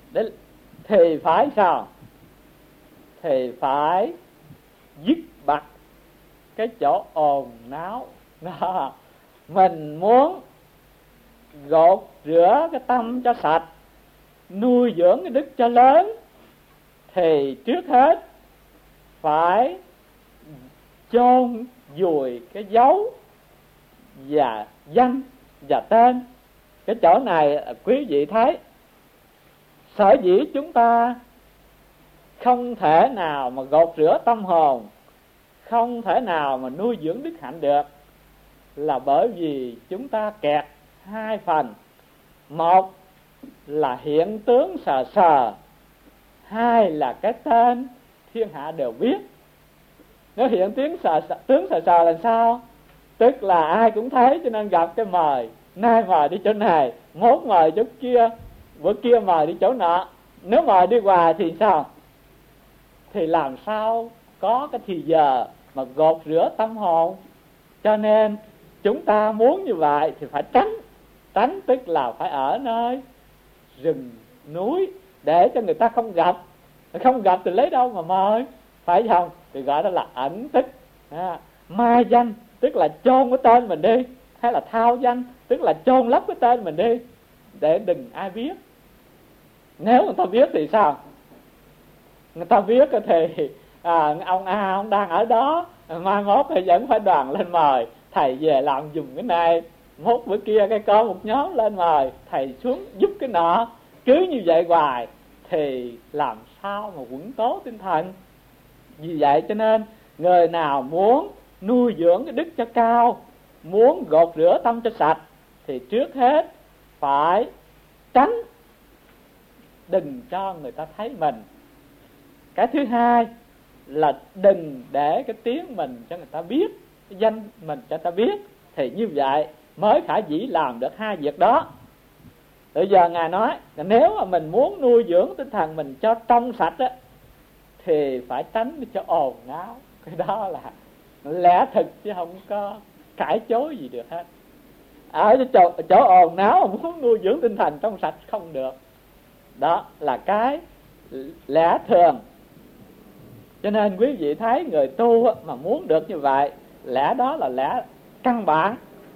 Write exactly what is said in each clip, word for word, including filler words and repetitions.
để, thì phải sao? Thì phải dứt bặt cái chỗ ồn náo đó. Mình muốn gột rửa cái tâm cho sạch, nuôi dưỡng cái đức cho lớn, thì trước hết phải chôn vùi cái dấu và danh và tên. Cái chỗ này quý vị thấy, sở dĩ chúng ta không thể nào mà gột rửa tâm hồn, không thể nào mà nuôi dưỡng đức hạnh được, là bởi vì chúng ta kẹt hai phần. Một là hiện tướng sờ sờ, hai là cái tên thiên hạ đều biết. Nếu hiện tướng sờ, tướng sờ sờ là sao? Tức là ai cũng thấy, cho nên gặp cái mời, nay mời đi chỗ này, mốt mời chỗ kia, bữa kia mời đi chỗ nọ. Nếu mời đi hoài thì sao? Thì làm sao có cái thì giờ mà gột rửa tâm hồn. Cho nên chúng ta muốn như vậy thì phải tránh. Tránh tức là phải ở nơi rừng núi, để cho người ta không gặp. Không gặp thì lấy đâu mà mời, phải không? Thì gọi đó là ẩn tích. À, mai danh tức là chôn cái tên mình đi, hay là thao danh tức là chôn lấp cái tên mình đi, để đừng ai biết. Nếu người ta biết thì sao? Người ta biết thì à, ông A ông đang ở đó, mai mốt thì vẫn phải đoàn lên mời thầy về làm dùm cái này, mốt bữa kia cái có một nhóm lên mời thầy xuống giúp cái nọ. Cứ như vậy hoài thì làm sao mà vững tố tinh thần. Vì vậy cho nên người nào muốn nuôi dưỡng cái đức cho cao, muốn gột rửa tâm cho sạch, thì trước hết phải tránh, đừng cho người ta thấy mình. Cái thứ hai là đừng để cái tiếng mình cho người ta biết, cái danh mình cho người ta biết. Thì như vậy mới khả dĩ làm được hai việc đó. Bây giờ Ngài nói nếu mà mình muốn nuôi dưỡng tinh thần mình cho trong sạch á, thì phải tránh cho ồn náo. Cái đó là lẽ thực chứ không có cãi chối gì được hết. Ở chỗ, chỗ ồn náo mà muốn nuôi dưỡng tinh thần trong sạch không được. Đó là cái lẽ thường. Cho nên quý vị thấy người tu mà muốn được như vậy, lẽ đó là lẽ căn bản.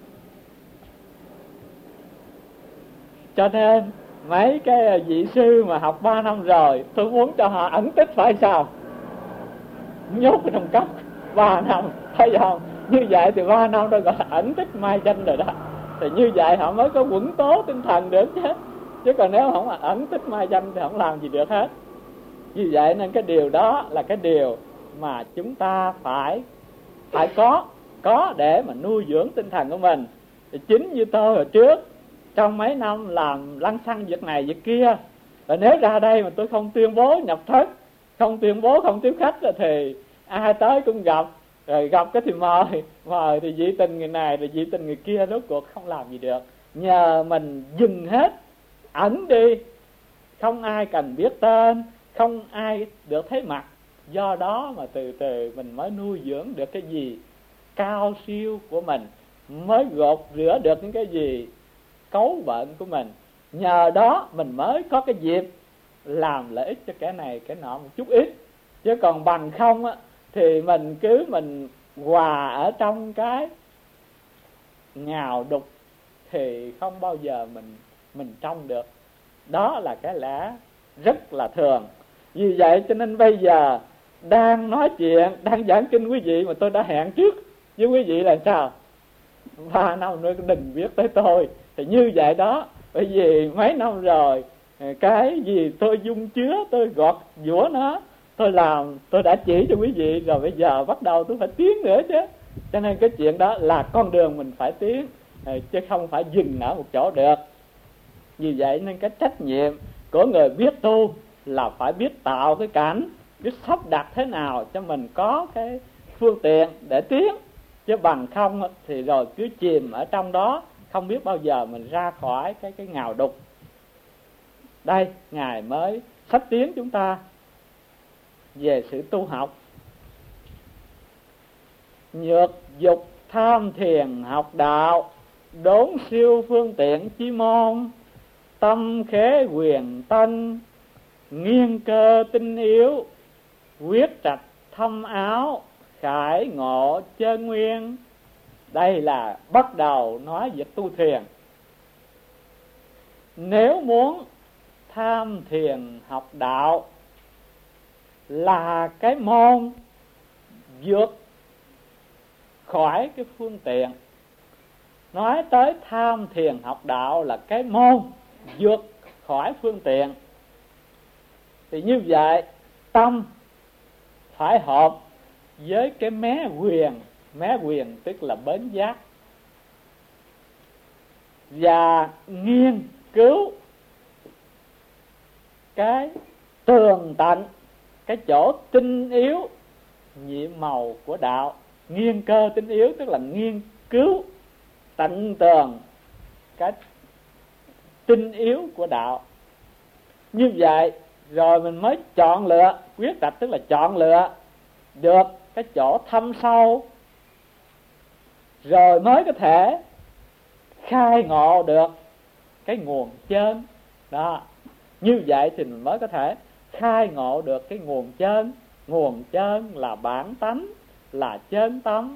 Cho nên mấy cái vị sư mà học ba năm rồi, tôi muốn cho họ ẩn tích phải sao? Nhốt ở trong cốc ba năm, thấy không? Như vậy thì ba năm đó gọi là ẩn tích mai danh rồi đó. Thì như vậy họ mới có vững tố tinh thần được chứ. Chứ còn nếu không ẩn tích mai danh thì không làm gì được hết. Vì vậy nên cái điều đó là cái điều mà chúng ta phải phải có có để mà nuôi dưỡng tinh thần của mình. Thì chính như tôi hồi trước, trong mấy năm làm lăng xăng việc này việc kia, và nếu ra đây mà tôi không tuyên bố nhập thất, không tuyên bố không tiếp khách, thì ai tới cũng gặp, rồi gặp cái thì mời, mời thì dị tình người này, rồi dị tình người kia, rốt cuộc không làm gì được. Nhờ mình dừng hết, ẩn đi, không ai cần biết tên, không ai được thấy mặt. Do đó mà từ từ mình mới nuôi dưỡng được cái gì cao siêu của mình, mới gột rửa được những cái gì cấu bệnh của mình. Nhờ đó mình mới có cái dịp làm lợi ích cho kẻ này kẻ nọ một chút ít. Chứ còn bằng không á, thì mình cứ mình hòa ở trong cái ngào đục thì không bao giờ mình mình trong được. Đó là cái lẽ rất là thường. Vì vậy cho nên bây giờ đang nói chuyện, đang giảng kinh quý vị mà tôi đã hẹn trước với quý vị là sao? Ba năm nữa đừng biết tới tôi. Thì như vậy đó, bởi vì mấy năm rồi, cái gì tôi dung chứa, tôi gọt giũa nó, tôi làm, tôi đã chỉ cho quý vị rồi. Bây giờ bắt đầu tôi phải tiến nữa chứ. Cho nên cái chuyện đó là con đường mình phải tiến, chứ không phải dừng ở một chỗ được. Vì vậy nên cái trách nhiệm của người biết tu là phải biết tạo cái cảnh, biết sắp đặt thế nào cho mình có cái phương tiện để tiến. Chứ bằng không thì rồi cứ chìm ở trong đó, không biết bao giờ mình ra khỏi cái cái ngào đục. Đây, Ngài mới sách tiến chúng ta về sự tu học. Nhược dục tham thiền học đạo, đốn siêu phương tiện chi môn, tâm khế quyền tân, Nghiên cơ tinh yếu, quyết trạch thâm áo, khải ngộ chân nguyên. Đây là bắt đầu nói về tu thiền. Nếu muốn tham thiền học đạo là cái môn vượt khỏi cái phương tiện. Nói tới tham thiền học đạo là cái môn vượt khỏi phương tiện, thì như vậy tâm phải hợp với cái mé quyền. Mé quyền tức là bến giác. Và nghiên cứu cái tường tận, cái chỗ tinh yếu nhiệm màu của đạo. Nghiên cơ tinh yếu tức là nghiên cứu tận tường cái tinh yếu của đạo. Như vậy rồi mình mới chọn lựa, quyết trạch tức là chọn lựa được cái chỗ thâm sâu, rồi mới có thể khai ngộ được cái nguồn chân đó. Như vậy thì mình mới có thể khai ngộ được cái nguồn chân. Nguồn chân là bản tánh, là chân tâm.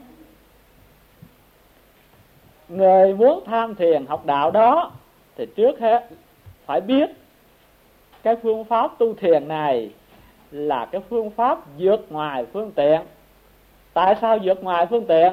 Người muốn tham thiền học đạo đó thì trước hết phải biết cái phương pháp tu thiền này là cái phương pháp vượt ngoài phương tiện. Tại sao vượt ngoài phương tiện?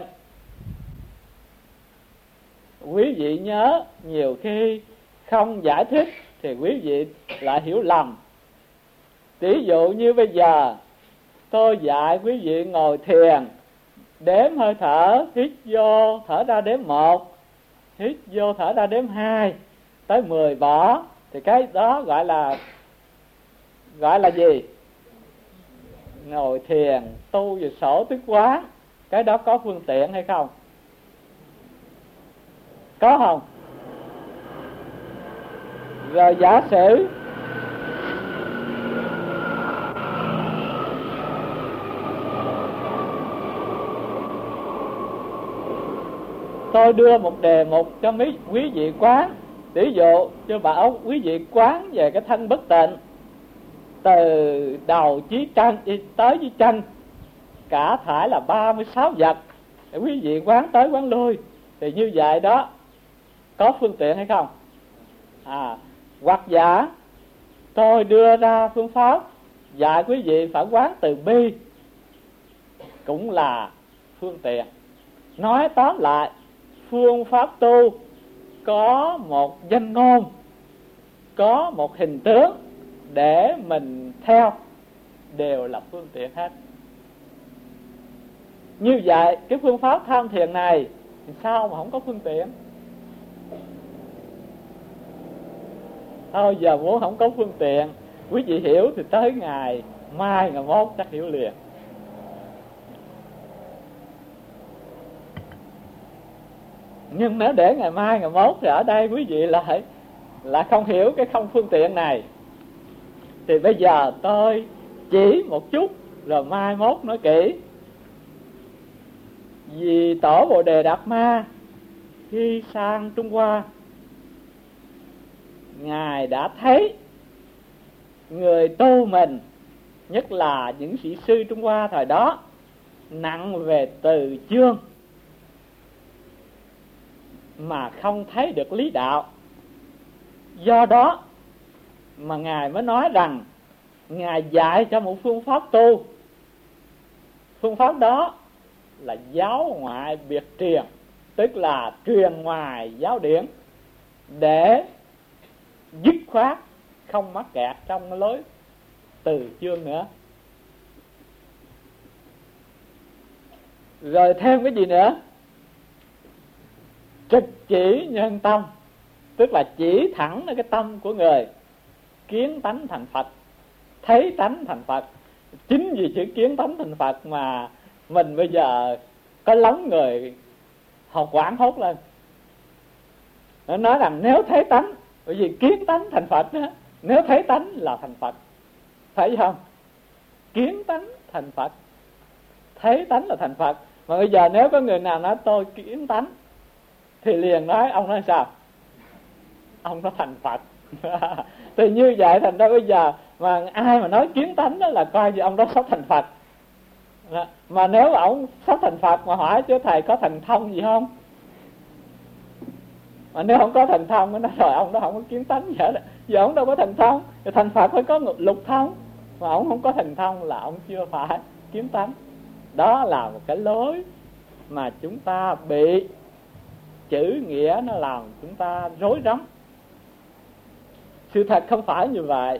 Quý vị nhớ, nhiều khi không giải thích thì quý vị lại hiểu lầm. Ví dụ như bây giờ tôi dạy quý vị ngồi thiền, đếm hơi thở, hít vô thở ra đếm một, hít vô thở ra đếm hai, tới mười bỏ, thì cái đó gọi là gọi là gì? Ngồi thiền tu về sổ tức quán. Cái đó có phương tiện hay không? Có không? Rồi giả sử tôi đưa một đề mục cho mấy quý vị quán. Ví dụ cho bảo quý vị quán về cái thân bất tịnh, từ đầu chí chân tới chí chân, cả thải là ba mươi sáu vật, để quý vị quán tới quán lui. Thì như vậy đó có phương tiện hay không? À, hoặc giả tôi đưa ra phương pháp dạy quý vị phải quán từ bi, cũng là phương tiện. Nói tóm lại, phương pháp tu có một danh ngôn, có một hình tướng để mình theo, đều là phương tiện hết. Như vậy cái phương pháp tham thiền này thì sao mà không có phương tiện? Thôi giờ muốn không có phương tiện, quý vị hiểu thì tới ngày mai ngày mốt chắc hiểu liền. Nhưng nếu để ngày mai ngày mốt thì ở đây quý vị lại lại không hiểu cái không phương tiện này. Thì bây giờ tôi chỉ một chút rồi mai mốt nói kỹ. Vì tổ Bồ Đề Đạt Ma khi sang Trung Hoa, Ngài đã thấy người tu mình, nhất là những sĩ sư Trung Hoa thời đó, nặng về từ chương mà không thấy được lý đạo. Do đó mà Ngài mới nói rằng Ngài dạy cho một phương pháp tu. Phương pháp đó là giáo ngoại biệt truyền, tức là truyền ngoài giáo điển, để dứt khoát không mắc kẹt trong cái lối từ chương nữa. Rồi thêm cái gì nữa? Trực chỉ nhân tâm, tức là chỉ thẳng ở cái tâm của người, kiến tánh thành Phật, thấy tánh thành Phật. Chính vì chữ kiến tánh thành Phật mà mình bây giờ có lắm người họ quảng hốt lên. Nó nói rằng nếu thấy tánh, bởi vì kiến tánh thành Phật đó, nếu thấy tánh là thành Phật, phải không? Kiến tánh thành Phật, thấy tánh là thành Phật. Mà bây giờ nếu có người nào nói tôi kiến tánh thì liền nói, ông nói sao? Ông nó thành Phật. Thì như vậy thành ra bây giờ Mà ai mà nói kiến tánh đó là coi như ông đó sắp thành Phật. Đó. Mà nếu ông sắp thành Phật mà hỏi chứ thầy có thần thông gì không? Mà nếu không có thần thông nó nói rồi ông đó không có kiến tánh gì hết. Giờ ông đâu có thần thông, thì thành Phật phải có lục thông. Mà ông không có thần thông là ông chưa phải kiến tánh. Đó là một cái lối mà chúng ta bị chữ nghĩa nó làm chúng ta rối rắm. Sự thật không phải như vậy.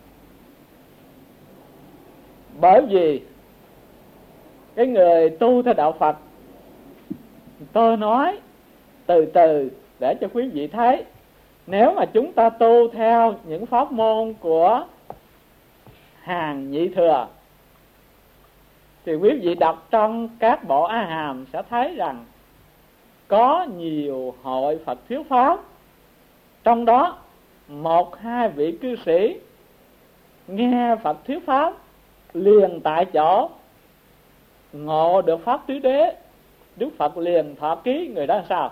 Bởi vì cái người tu theo đạo Phật, tôi nói từ từ để cho quý vị thấy, nếu mà chúng ta tu theo những pháp môn của hàng nhị thừa thì quý vị đọc trong các bộ A Hàm sẽ thấy rằng có nhiều hội Phật thuyết pháp, trong đó một hai vị cư sĩ nghe Phật thuyết pháp liền tại chỗ ngộ được pháp tứ đế. Đức Phật liền thọ ký người đó sao?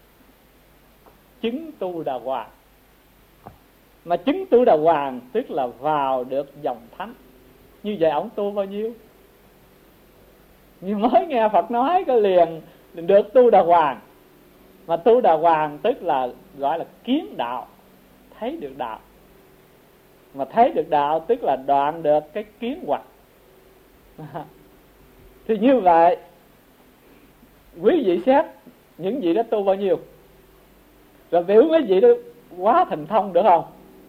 Chứng tu đà hoàng. Mà chứng tu đà hoàng tức là vào được dòng thánh. Như vậy ông tu bao nhiêu? Nhưng mới nghe Phật nói cái liền được tu đà hoàng. Mà tu đà hoàng tức là gọi là kiến đạo, thấy được đạo. Mà thấy được đạo tức là đoạn được cái kiến hoặc. Thì như vậy quý vị xét những vị đó tu bao nhiêu, rồi biểu mấy vị đó quá thần thông được không?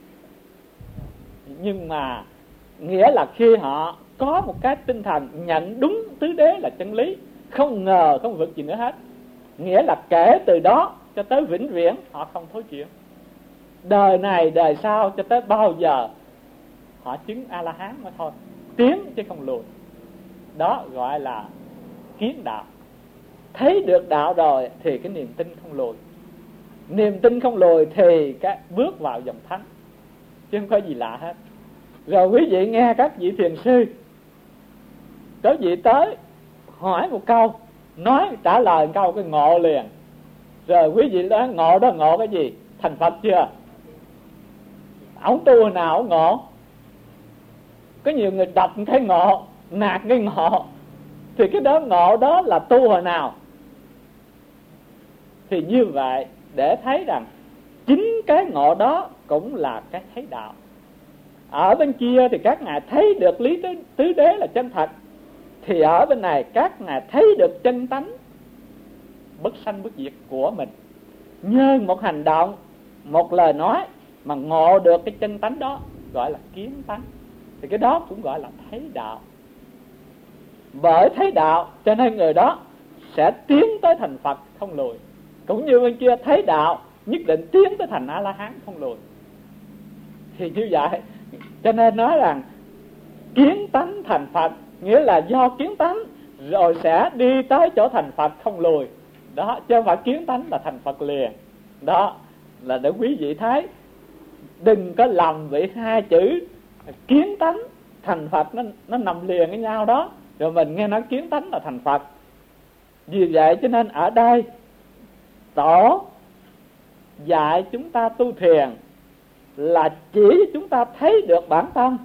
Nhưng mà nghĩa là khi họ có một cái tinh thần nhận đúng tứ đế là chân lý, không ngờ không vực gì nữa hết, nghĩa là kể từ đó cho tới vĩnh viễn họ không thối chuyển. Đời này đời sau cho tới bao giờ họ chứng A-la-hán mà thôi, tiến chứ không lùi. Đó gọi là kiến đạo. Thấy được đạo rồi thì cái niềm tin không lùi. Niềm tin không lùi thì cái bước vào dòng thánh, chứ không có gì lạ hết. Rồi quý vị nghe các vị thiền sư, có vị tới hỏi một câu, nói trả lời một câu cái ngộ liền. Rồi quý vị nói ngộ đó ngộ cái gì? Thành Phật chưa? Ông tu hồi nào ông ngộ? Có nhiều người đọc cái ngộ, nạt cái ngộ, thì cái đó ngộ đó là tu hồi nào? Thì như vậy để thấy rằng chính cái ngộ đó cũng là cái thấy đạo. Ở bên kia thì các ngài thấy được lý tứ đế là chân thật, thì ở bên này các ngài thấy được chân tánh bất sanh bất diệt của mình. Nhân một hành động, một lời nói mà ngộ được cái chân tánh đó gọi là kiến tánh. Thì cái đó cũng gọi là thấy đạo. Bởi thấy đạo cho nên người đó sẽ tiến tới thành Phật không lùi. Cũng như bên kia thấy đạo nhất định tiến tới thành A-la-hán không lùi. Thì như vậy cho nên nói rằng kiến tánh thành Phật, nghĩa là do kiến tánh rồi sẽ đi tới chỗ thành Phật không lùi. Đó, chứ không phải kiến tánh là thành Phật liền. Đó là để quý vị thấy, đừng có lầm vì hai chữ kiến tánh thành Phật nó, nó nằm liền với nhau đó. Rồi mình nghe nói kiến tánh là thành Phật. Vì vậy cho nên ở đây Tổ dạy chúng ta tu thiền là chỉ chúng ta thấy được bản tâm.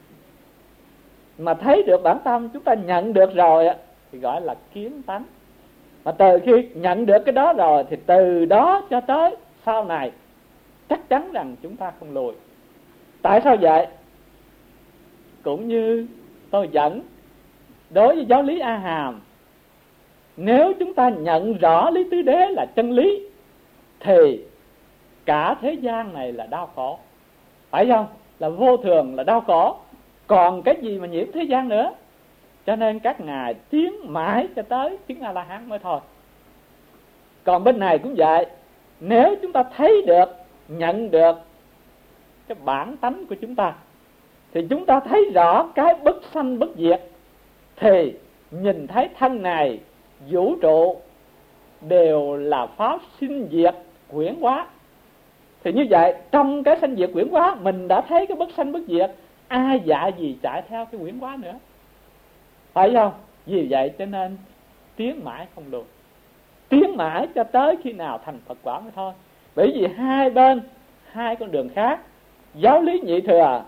Mà thấy được bản tâm chúng ta nhận được rồi thì gọi là kiến tánh. Mà từ khi nhận được cái đó rồi thì từ đó cho tới sau này chắc chắn rằng chúng ta không lùi. Tại sao vậy? Cũng như tôi dẫn đối với giáo lý A Hàm, nếu chúng ta nhận rõ lý tứ đế là chân lý thì cả thế gian này là đau khổ, phải không? Là vô thường, là đau khổ, còn cái gì mà nhiễm thế gian nữa. Cho nên các ngài tiến mãi cho tới chứng A-la-hán mới thôi. Còn bên này cũng vậy, nếu chúng ta thấy được, nhận được cái bản tánh của chúng ta thì chúng ta thấy rõ cái bất sanh bất diệt, thì nhìn thấy thân này, vũ trụ đều là pháp sinh diệt quyển hóa. Thì như vậy trong cái sanh diệt quyển hóa mình đã thấy cái bất sanh bất diệt, ai dạy gì chạy theo cái quyển hóa nữa, phải không? Vì vậy cho nên tiến mãi không lùi, tiến mãi cho tới khi nào thành Phật quả mới thôi. Bởi vì hai bên, hai con đường khác, giáo lý nhị thừa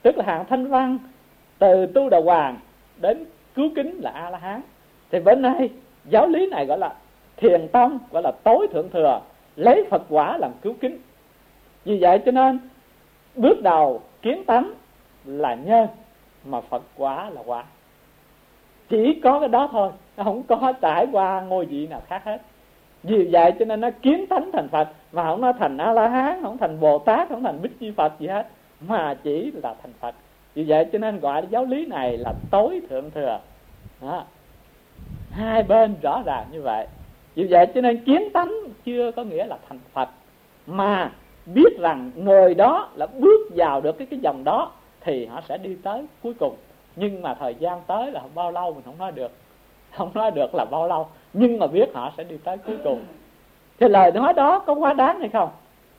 tức là hạng thanh văn, từ tu đà hoàng đến cứu kính là A La Hán. Thì bên này giáo lý này gọi là thiền tông, gọi là tối thượng thừa, lấy Phật quả làm cứu kính. Vì vậy cho nên bước đầu kiến tánh là nhân, mà Phật quả là quả. Chỉ có cái đó thôi, nó không có trải qua ngôi vị nào khác hết. Vì vậy cho nên nó kiến tánh thành Phật, mà không nó thành A La Hán, không thành Bồ Tát, không thành Bích Chi Phật gì hết, mà chỉ là thành Phật. Vì vậy cho nên gọi giáo lý này là tối thượng thừa. Đó. Hai bên rõ ràng như vậy. Vì vậy cho nên kiến tánh chưa có nghĩa là thành Phật, mà biết rằng người đó là bước vào được cái cái dòng đó thì họ sẽ đi tới cuối cùng. Nhưng mà thời gian tới là bao lâu mình không nói được, không nói được là bao lâu, nhưng mà biết họ sẽ đi tới cuối cùng. Thì lời nói đó có quá đáng hay không?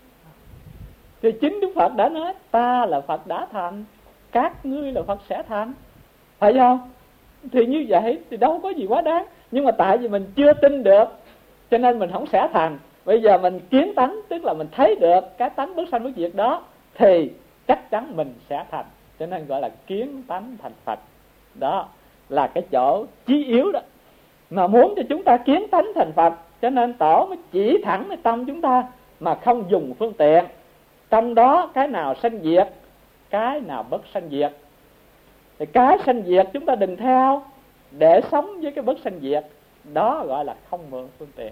Thì chính Đức Phật đã nói ta là Phật đã thành, các ngươi là Phật sẽ thành, phải không? Thì như vậy thì đâu có gì quá đáng. Nhưng mà tại vì mình chưa tin được cho nên mình không sẽ thành. Bây giờ mình kiến tánh, tức là mình thấy được cái tánh bất sanh bất diệt đó, thì chắc chắn mình sẽ thành. Cho nên gọi là kiến tánh thành Phật. Đó là cái chỗ chí yếu đó. Mà muốn cho chúng ta kiến tánh thành Phật, cho nên Tổ mới chỉ thẳng cái tâm chúng ta, mà không dùng phương tiện. Trong đó cái nào sanh diệt, cái nào bất sanh diệt. Thì cái sanh diệt chúng ta đừng theo để sống với cái bất sanh diệt. Đó gọi là không mượn phương tiện,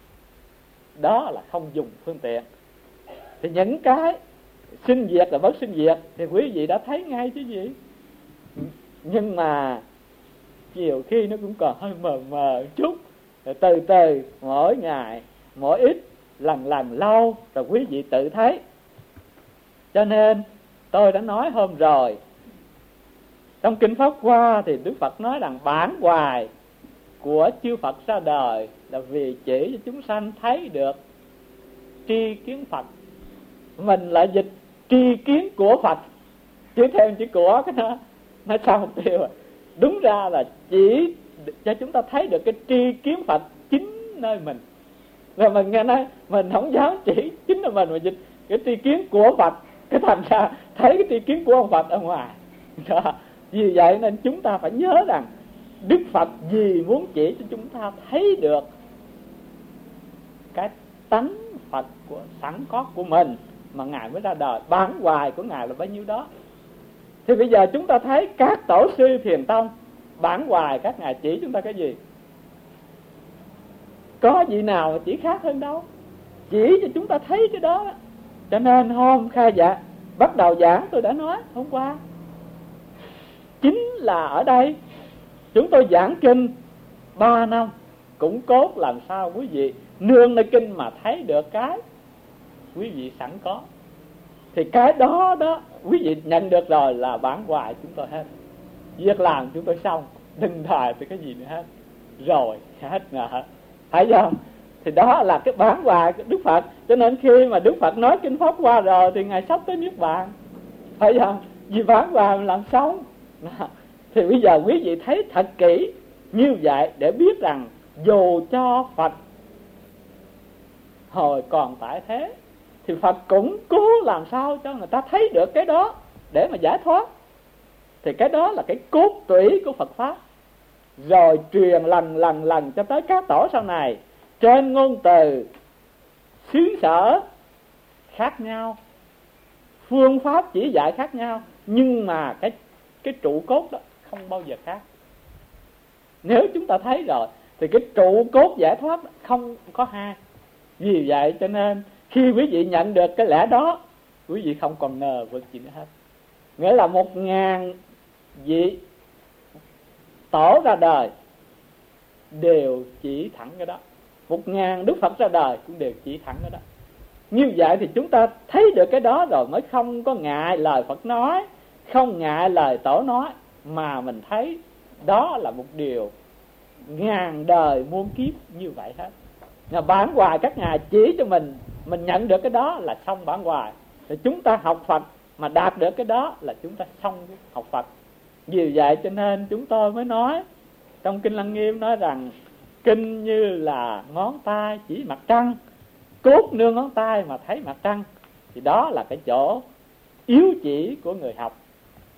đó là không dùng phương tiện. Thì những cái sinh diệt là bất sinh diệt thì quý vị đã thấy ngay chứ gì. Nhưng mà nhiều khi nó cũng còn hơi mờ mờ chút. Rồi từ từ mỗi ngày mỗi ít, lần lần lâu rồi quý vị tự thấy. Cho nên tôi đã nói hôm rồi, trong Kinh Pháp Hoa thì Đức Phật nói rằng bản hoài của chư Phật ra đời là vì chỉ cho chúng sanh thấy được tri kiến Phật. Mình lại dịch tri kiến của Phật, chứ thêm chữ của cái nó nó sao mục tiêu rồi. Đúng ra là chỉ cho chúng ta thấy được cái tri kiến Phật chính nơi mình. Rồi mình nghe nói mình không dám chỉ chính là mình, mà dịch cái tri kiến của Phật, cái thành ra thấy cái tri kiến của ông Phật ở ngoài. Đó. Vì vậy nên chúng ta phải nhớ rằng Đức Phật vì muốn chỉ cho chúng ta thấy được cái tánh Phật của sẵn có của mình mà Ngài mới ra đời. Bản hoài của Ngài là bao nhiêu đó. Thì bây giờ chúng ta thấy các tổ sư Thiền Tông, bản hoài các Ngài chỉ chúng ta cái gì? Có vị nào mà chỉ khác hơn đâu, chỉ cho chúng ta thấy cái đó. Cho nên hôm khai giảng, bắt đầu giảng tôi đã nói hôm qua, chính là ở đây chúng tôi giảng kinh ba năm, cũng cốt làm sao quý vị nương nơi kinh mà thấy được cái quý vị sẵn có. Thì cái đó đó quý vị nhận được rồi là bản hoài chúng tôi hết. Việc làm chúng tôi xong, đừng đòi từ cái gì nữa hết. Rồi hết nợ, phải không? Thì đó là cái bản hoài của Đức Phật. Cho nên khi mà Đức Phật nói Kinh Pháp Hoa rồi thì Ngài sắp tới Niết Bàn, phải không? Vì bản hoài làm sống. Thì bây giờ quý vị thấy thật kỹ như vậy để biết rằng dù cho Phật hồi còn tại thế thì Phật cũng cố làm sao cho người ta thấy được cái đó để mà giải thoát. Thì cái đó là cái cốt tủy của Phật Pháp. Rồi truyền lần lần lần cho tới các tổ sau này, trên ngôn từ xứ sở khác nhau, phương pháp chỉ dạy khác nhau, nhưng mà cái cái trụ cốt đó không bao giờ khác. Nếu chúng ta thấy rồi thì cái trụ cốt giải thoát không có hai. Vì vậy cho nên khi quý vị nhận được cái lẽ đó, quý vị không còn ngờ vực gì nữa hết. Nghĩa là một ngàn vị tổ ra đời đều chỉ thẳng cái đó, một ngàn Đức Phật ra đời cũng đều chỉ thẳng cái đó. Như vậy thì chúng ta thấy được cái đó rồi mới không có ngại lời Phật nói, không ngại lời Tổ nói, mà mình thấy đó là một điều ngàn đời muôn kiếp như vậy hết. Nhà bản hoài các ngài chỉ cho mình, mình nhận được cái đó là xong bản hoài. Thì chúng ta học Phật mà đạt được cái đó là chúng ta xong học Phật. Vì vậy cho nên chúng tôi mới nói trong Kinh Lăng Nghiêm nói rằng kinh như là ngón tay chỉ mặt trăng, cốt nương ngón tay mà thấy mặt trăng. Thì đó là cái chỗ yếu chỉ của người học.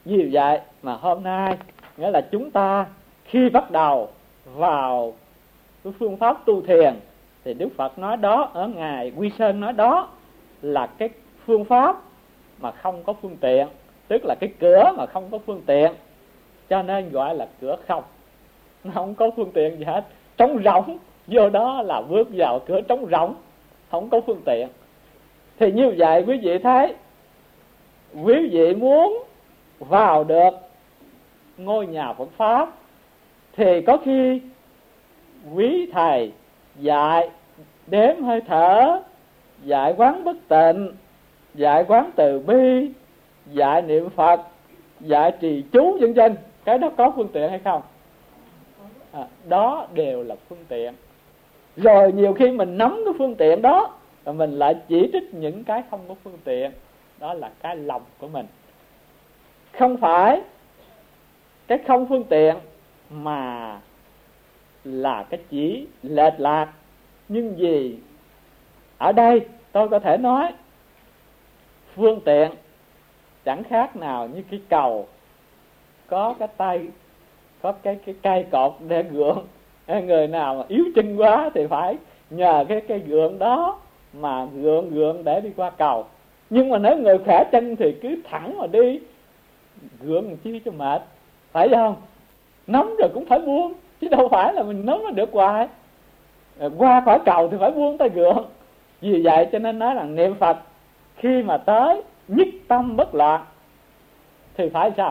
Vì vậy mà hôm nay nghĩa là chúng ta khi bắt đầu vào cái phương pháp tu thiền thì Đức Phật nói đó, ở ngài Quy Sơn nói đó là cái phương pháp mà không có phương tiện, tức là cái cửa mà không có phương tiện, cho nên gọi là cửa không. Nó không có phương tiện gì hết, trống rỗng, vô đó là bước vào cửa trống rỗng, không có phương tiện. Thì như vậy quý vị thấy, quý vị muốn vào được ngôi nhà Phật Pháp thì có khi quý thầy dạy đếm hơi thở, dạy quán bất tịnh, dạy quán từ bi, dạy niệm Phật, dạy trì chú vân vân, cái đó có phương tiện hay không? À, đó đều là phương tiện. Rồi nhiều khi mình nắm cái phương tiện đó, rồi mình lại chỉ trích những cái không có phương tiện, đó là cái lòng của mình. Không phải cái không phương tiện mà là cái chỉ lệch lạc. Nhưng vì ở đây tôi có thể nói phương tiện chẳng khác nào như cái cầu có cái tay, có cái cái cây cột để gượng. Người nào mà yếu chân quá thì phải nhờ cái cây gượng đó mà gượng gượng để đi qua cầu. Nhưng mà nếu người khỏe chân thì cứ thẳng mà đi, gượng chi cho mệt, phải không? Nắm rồi cũng phải buông, chứ đâu phải là mình nắm nó được hoài. Qua khỏi cầu thì phải buông tay gượng. Vì vậy cho nên nói là niệm Phật khi mà tới nhất tâm bất loạn thì phải sao?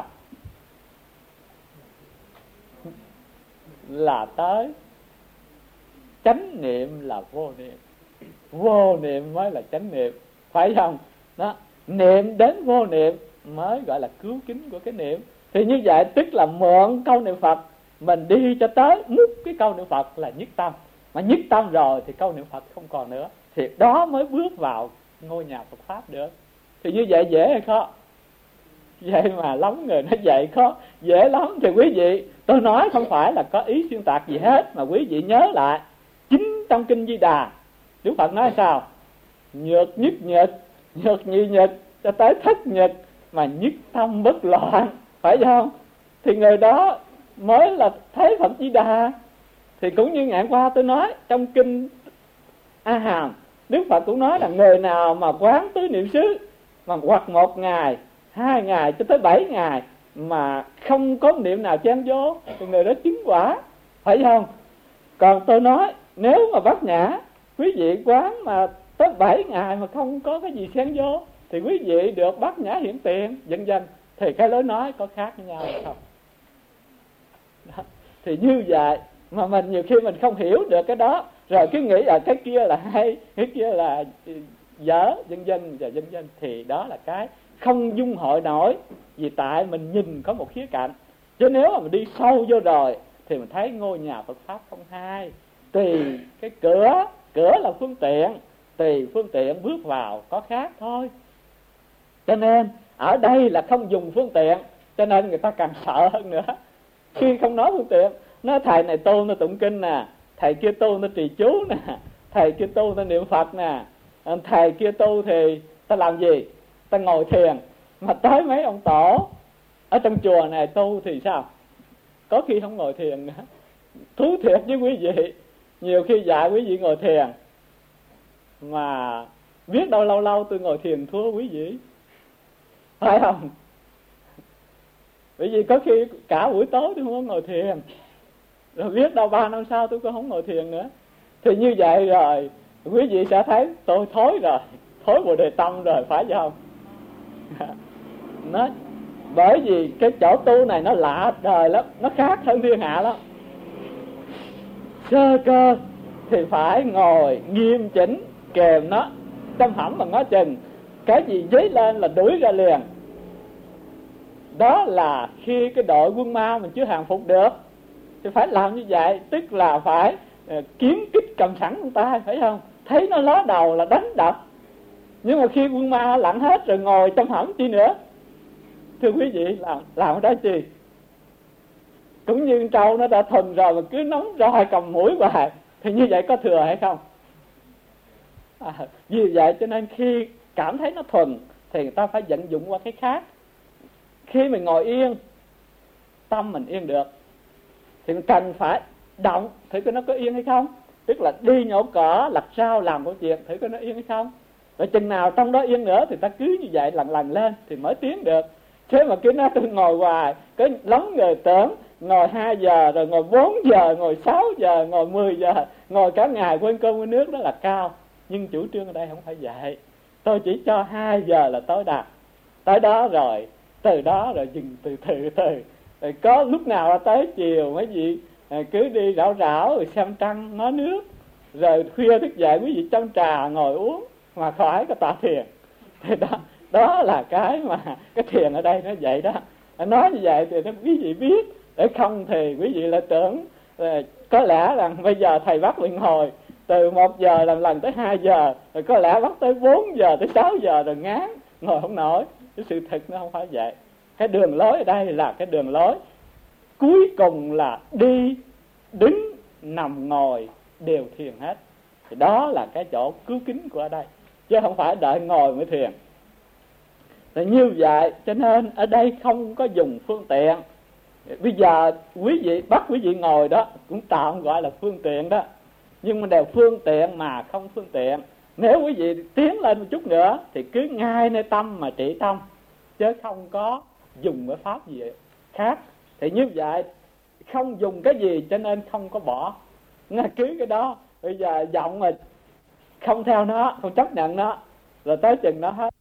Là tới chánh niệm là vô niệm, vô niệm mới là chánh niệm, phải không? Đó, niệm đến vô niệm mới gọi là cứu kính của cái niệm. Thì như vậy tức là mượn câu niệm Phật mình đi cho tới mút cái câu niệm Phật là nhất tâm. Mà nhất tâm rồi thì câu niệm Phật không còn nữa, thì đó mới bước vào ngôi nhà Phật Pháp được. Thì như vậy dễ hay khó? Vậy mà lắm người nói vậy khó, dễ lắm. Thì quý vị, tôi nói không phải là có ý xuyên tạc gì hết, mà quý vị nhớ lại chính trong Kinh Di Đà Đức Phật nói sao? Nhược nhất nhật, nhược nhị nhật cho tới thất nhật mà nhất tâm bất loạn, phải không? Thì người đó mới là thấy Phật Di Đà. Thì cũng như ngày qua tôi nói trong Kinh A Hàm, Đức Phật cũng nói là người nào mà quán tứ niệm xứ mà hoặc một ngày, hai ngày cho tới bảy ngày mà không có niệm nào chen vô thì người đó chứng quả, phải không? Còn tôi nói nếu mà Bát Nhã quý vị quán mà tới bảy ngày mà không có cái gì xen vô thì quý vị được Bát Nhã hiện tiền vân vân. Thì cái lối nói có khác với nhau hay không? Đó. Thì như vậy mà mình nhiều khi mình không hiểu được cái đó, rồi cứ nghĩ là cái kia là hay, cái kia là dở vân vân và vân vân, thì đó là cái không dung hội nổi, vì tại mình nhìn có một khía cạnh. Chứ nếu mà mình đi sâu vô rồi thì mình thấy ngôi nhà Phật Pháp không hai. Tùy cái cửa, cửa là phương tiện, tùy phương tiện bước vào có khác thôi. Cho nên ở đây là không dùng phương tiện, cho nên người ta càng sợ hơn nữa. Khi không nói phương tiện, nói thầy này tu nó tụng kinh nè, thầy kia tu nó trì chú nè, thầy kia tu nó niệm Phật nè, thầy kia tu thì ta làm gì? Ta ngồi thiền. Mà tới mấy ông tổ ở trong chùa này tu thì sao? Có khi không ngồi thiền nữa. Thú thiệt với quý vị, nhiều khi dạy quý vị ngồi thiền mà biết đâu lâu lâu tôi ngồi thiền thua quý vị, phải không? Bởi vì có khi cả buổi tối tôi không có ngồi thiền, rồi biết đâu ba năm sau tôi cũng không ngồi thiền nữa. Thì như vậy rồi quý vị sẽ thấy tôi thối rồi, thối Bồ Đề Tâm rồi, phải không? Nó bởi vì cái chỗ tu này nó lạ đời lắm, nó khác hơn thiên hạ lắm. Sơ cơ thì phải ngồi nghiêm chỉnh kèm nó, tâm hẩm bằng ngó chừng, cái gì dấy lên là đuổi ra liền. Đó là khi cái đội quân ma mình chưa hàng phục được thì phải làm như vậy, tức là phải uh, kiếm kích cầm sẵn trong tay, phải không? Thấy nó ló đầu là đánh đập. Nhưng mà khi quân ma lặn hết rồi ngồi trong hẩm chi nữa? Thưa quý vị, làm làm đó chi? Cũng như trâu nó đã thuần rồi mà cứ nóng roi cầm mũi hoài thì như vậy có thừa hay không? À, vì vậy cho nên khi cảm thấy nó thuần thì người ta phải vận dụng qua cái khác. khi mình ngồi yên, tâm mình yên được, thì mình cần phải động thử coi nó có yên hay không. Tức là đi nhổ cỏ, lặt rau, làm công chuyện, thử coi nó yên hay không. Rồi chừng nào trong đó yên nữa thì ta cứ như vậy lần lần lên thì mới tiến được. Thế mà cứ nói tôi ngồi hoài, có lắm người tưởng ngồi hai giờ, rồi ngồi bốn giờ, ngồi sáu giờ, ngồi mười giờ, ngồi cả ngày quên cơm quên nước, đó là cao. Nhưng chủ trương ở đây không phải vậy. Tôi chỉ cho hai giờ là tối đa. Tới đó rồi, từ đó rồi dừng từ từ từ. Rồi có lúc nào tới chiều mấy vị cứ đi rảo rảo rồi xem trăng nói nước, rồi khuya thức dậy quý vị châm trà ngồi uống mà khỏi có tọa thiền. Thì đó, đó là cái mà cái thiền ở đây nó vậy đó. Nói như vậy thì quý vị biết, để không thì quý vị lại tưởng có lẽ rằng bây giờ thầy bắt mình ngồi từ một giờ làm lần tới hai giờ, rồi có lẽ bắt tới bốn giờ tới sáu giờ rồi ngán ngồi không nổi. Cái sự thật nó không phải vậy. Cái đường lối ở đây là cái đường lối cuối cùng là đi, đứng, nằm, ngồi đều thiền hết. Thì đó là cái chỗ cứu kính của ở đây, chứ không phải đợi ngồi mới thiền. Thì như vậy cho nên ở đây không có dùng phương tiện. Bây giờ quý vị bắt quý vị ngồi đó cũng tạm gọi là phương tiện đó, nhưng mà đều phương tiện mà không phương tiện. Nếu quý vị tiến lên một chút nữa thì cứ ngay nơi tâm mà trị tâm, chứ không có dùng cái pháp gì khác. Thì như vậy không dùng cái gì cho nên không có bỏ, nghe cứ cái đó. Bây giờ giọng mà không theo nó, không chấp nhận nó, rồi tới chừng nó hết